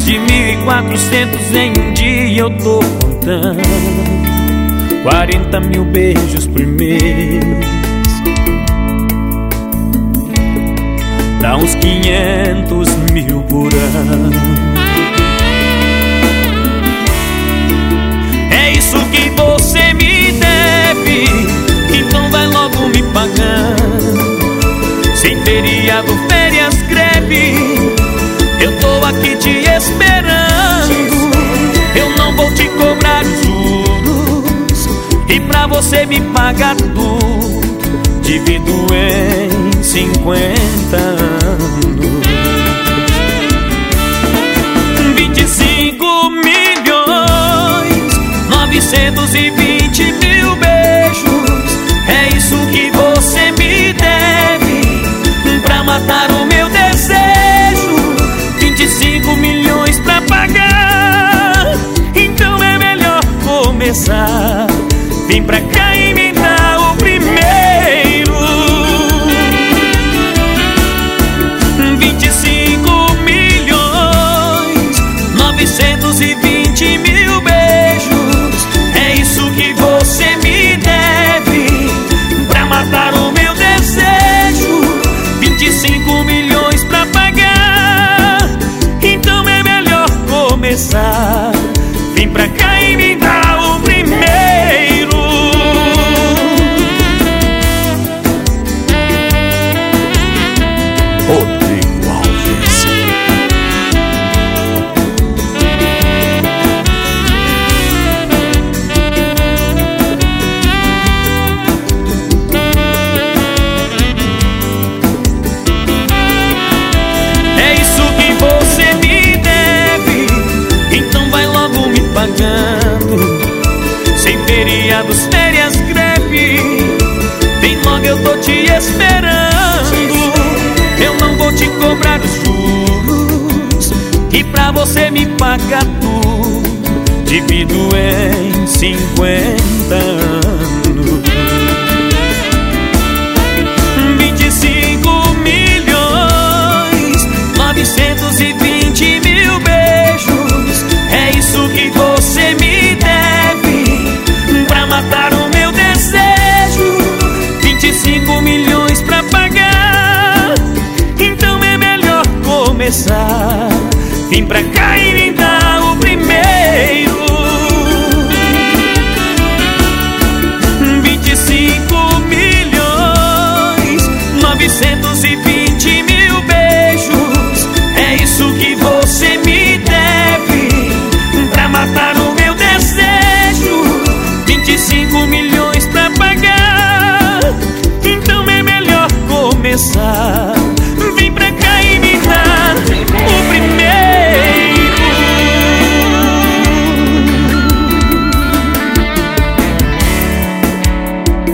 Mais de 1.400 em um dia eu tô contando. 40 mil beijos por mês, dá uns 500 mil por ano. É isso que você me deve, então vai logo me pagando. Sem feriado, férias, greve, eu tô aqui te esperando. Eu não vou te cobrar os juros, e pra você me pagar tudo, divido em 50 anos. 25 milhões, 920 mil beijos. É isso que você me deve, pra matar o meu desejo. 25 milhões pra pagar, então é melhor começar. Vem pra cá e me dá o primeiro. 25 milhões, 920 mil beijos. É isso que você me deve, pra matar o meu desejo. 25 milhões pra pagar, então é melhor começar. Vem pra cá e me dá o primeiro. Rodrigo Alves. É isso que você me deve, então vai logo me pagando. Sem feriados, férias, greve, vem logo, eu tô te esperando. Eu não vou te cobrar os juros, e pra você me pagar tudo, divido em 50 anos. 25 milhões, 920 mil beijos. É isso que você me deve, pra matar o meu desejo. 25 milhões pra pagar, então é melhor começar. Vem pra cá e